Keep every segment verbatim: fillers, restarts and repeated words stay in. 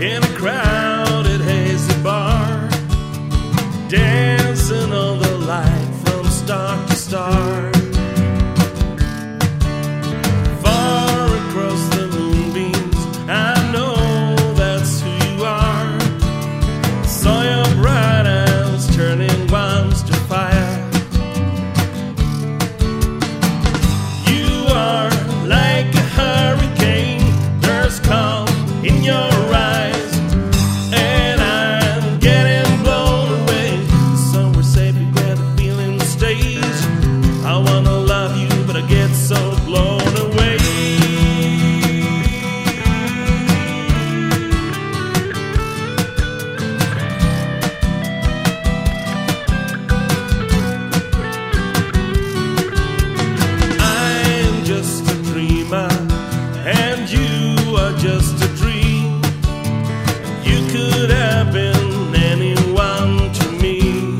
in a crowded hazy bar, dancing on the light from star to star. Far across the moonbeams, I know that's who you are. Saw your bright eyes turning once to fire. You are like a hurricane, there's calm in your eyes, and I'm getting blown away somewhere safely where the feeling stays. I wanna love you, but I get so blown away. I'm just a dreamer, and you are just a dream. You could have been anyone to me.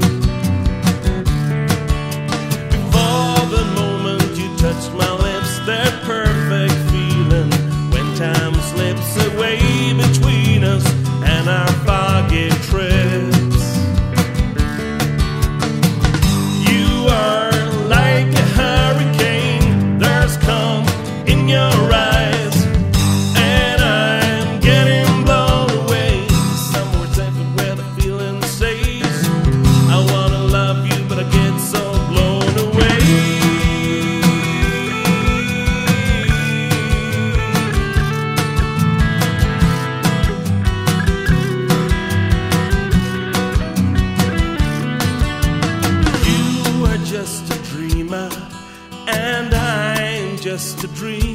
Before the moment you touched my lips, that perfect feeling when time slips away between us and our foggy trips. You are like a hurricane, there's calm in your eyes, and I'm getting blown away somewhere different where the feeling stays. I wanna love you, but I get so blown away. You are just a dreamer, and I'm just a dream.